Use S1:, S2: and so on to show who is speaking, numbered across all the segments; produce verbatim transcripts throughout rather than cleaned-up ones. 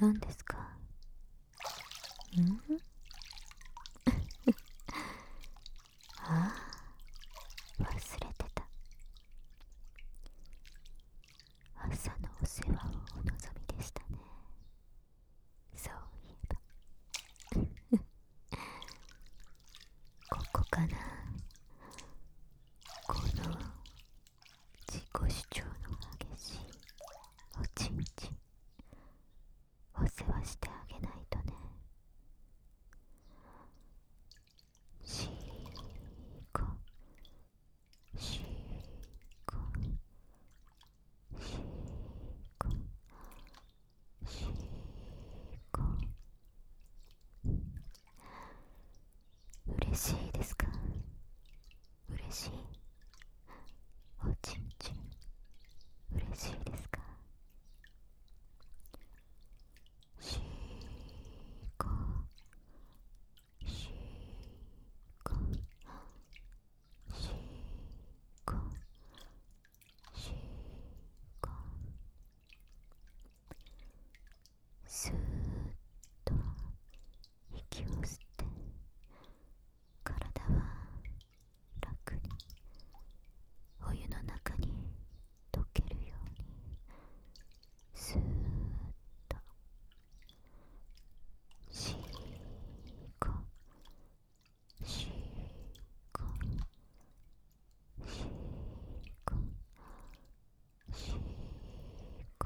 S1: 何ですか？んああ、忘れてた。朝のお世話をお望みでしたね。そういえばここかな。この自己主張の激しいおちんちん、お世話してあげないとね。しーこしーこしーこしーこ。嬉しいですか？嬉しい。おちんちん嬉しいですか？しーこしーこしーこしーこ。スーッと息を吸って体は楽にお湯の中に溶けるようにスーッとしーこしーこしーこしーこ。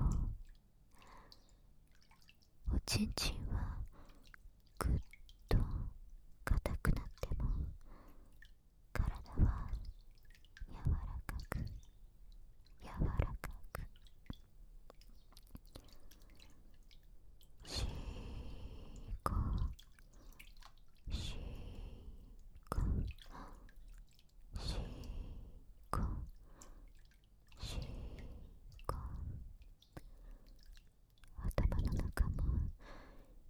S1: おちんちんはぐっと硬くなっても体は柔らかく柔らかく。しーこしーこしーこしーこ。頭の中も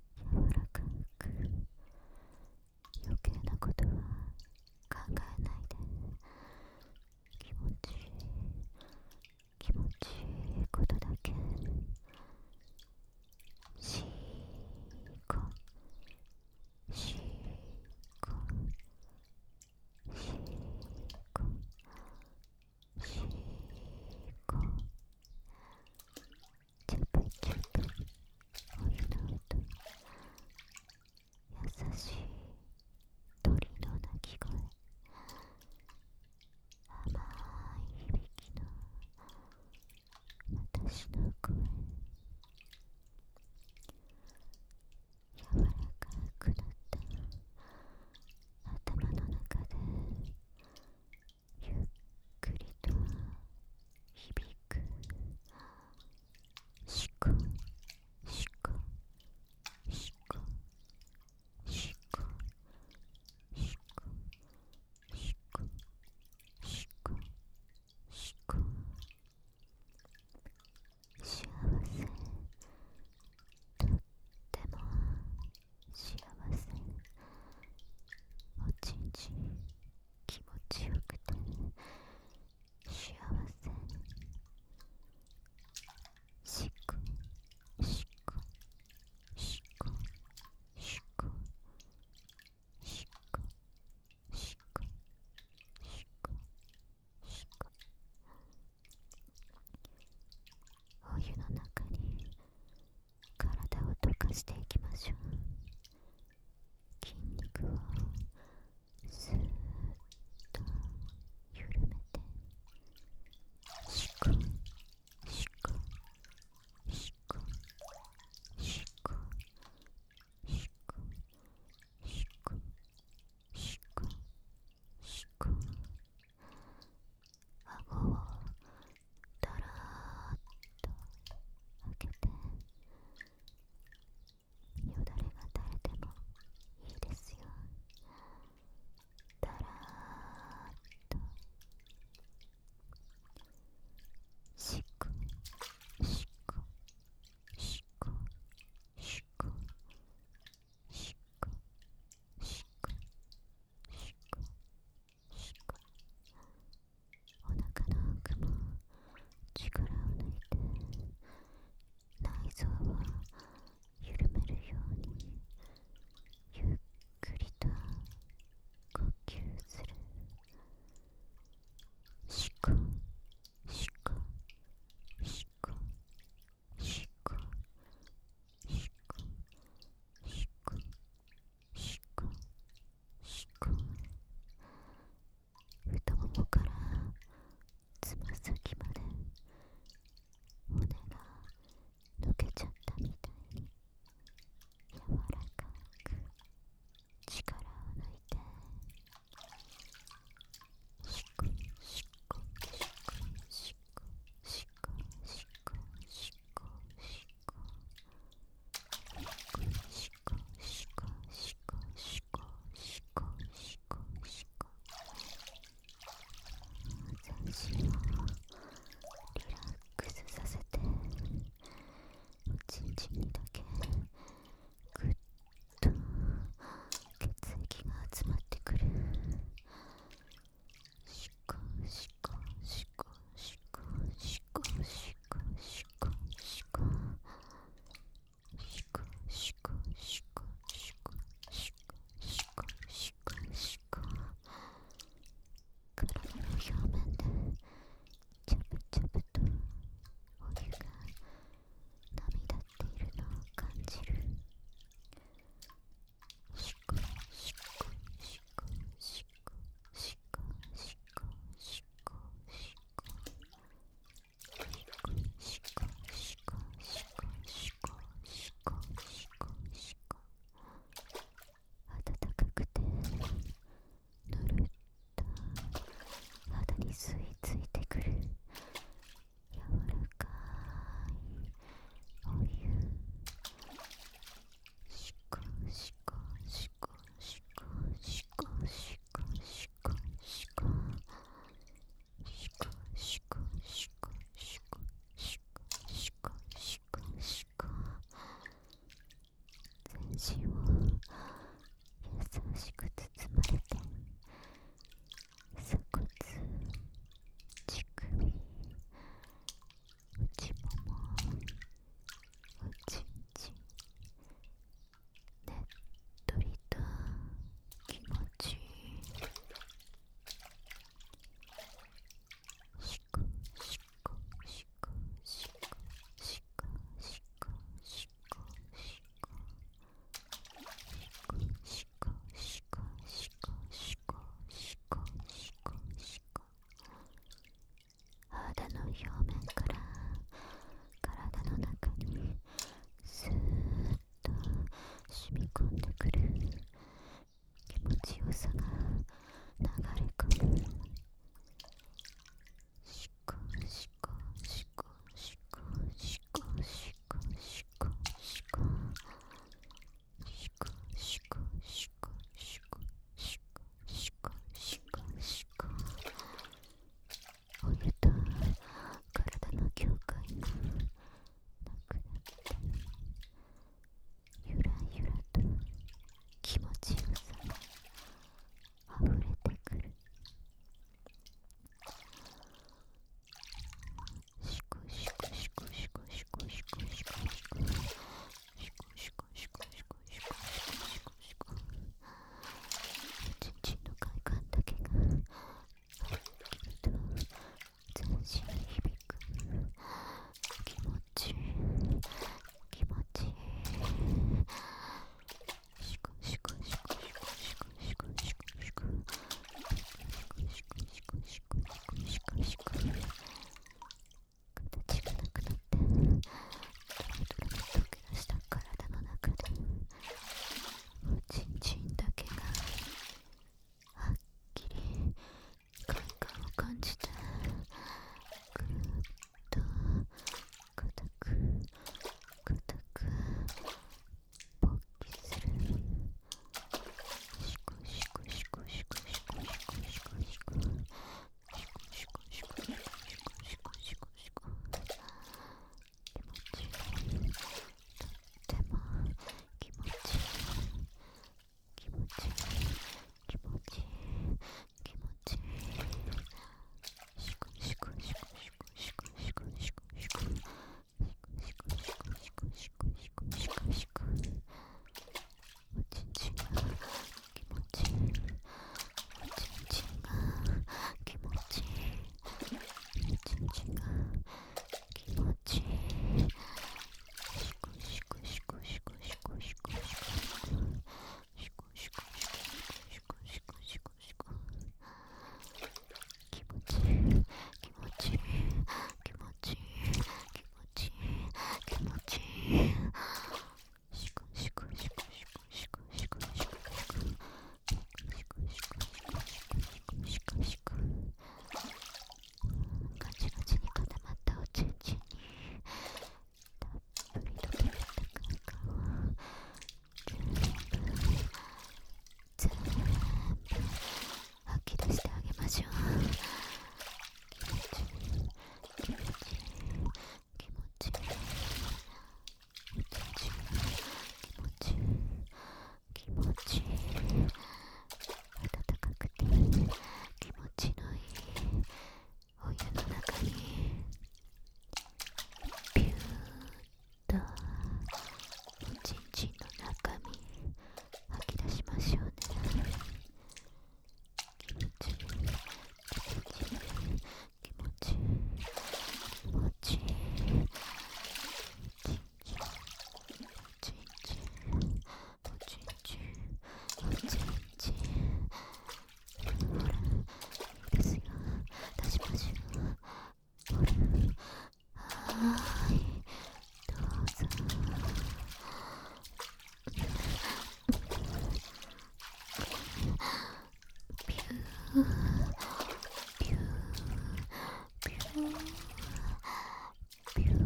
S1: ちいい気持ちいい気持ちいいシコシコシコシコシコシコシコシコシコシコシコシコシコシコシコシコシコおちんちんが気持ちいいおちんちんが気持ちいいおちんちんが気持ちいいシコシコシコシコシコシコシコシコシコシコシコシコシコシコ気持ちいい気持ちいい気持ちいい気持ちいい気持ちいいシコシコシコシコシコシコシコシコシコシコシコシコシコシコガチガチに固まったおちんちんにたっぷりと決めた空間を全部全部吐き出してあげましょう気持ちいい気持ちいい気持ちいいおちんちん気持ちいい気持ちいい暖かくて気持ちのいいお湯の中にピューッとおちんちんの中身吐き出しましょうね気持ちいい気持ちいい気持ちいい気持ちいいおちんちんおちんちんおちんちんおちんちんほらいいですよ出しましょうほらはーいどうぞピューピューピューピュー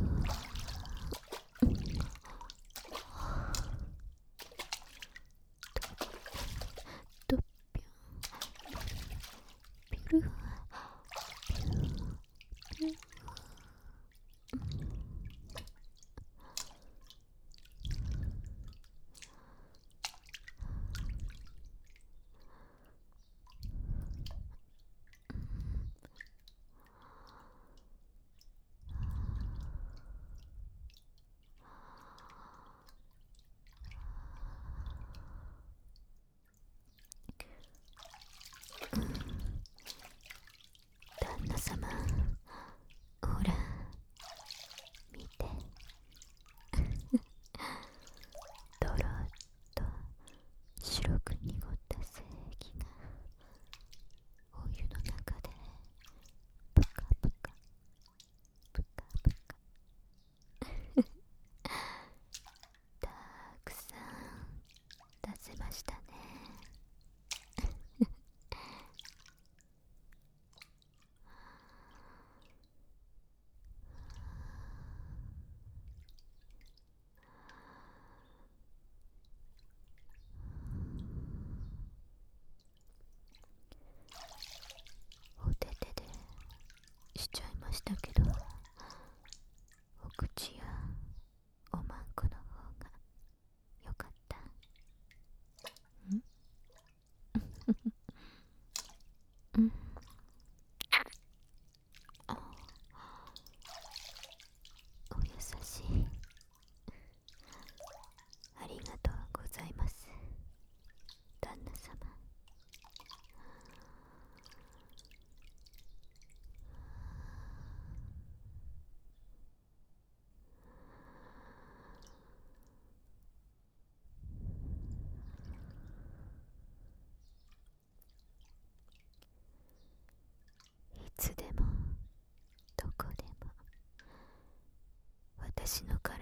S1: とっぴょんピュルピュルピュル旦那様ほら見てドロッと白く濁った精液がお湯の中でプカプカプカプカたくさん出せましたねお手手でしちゃいましたけどお口やおまんこの方がよかったんうんあお優しいありがとうございます旦那様いつでもどこでも私の体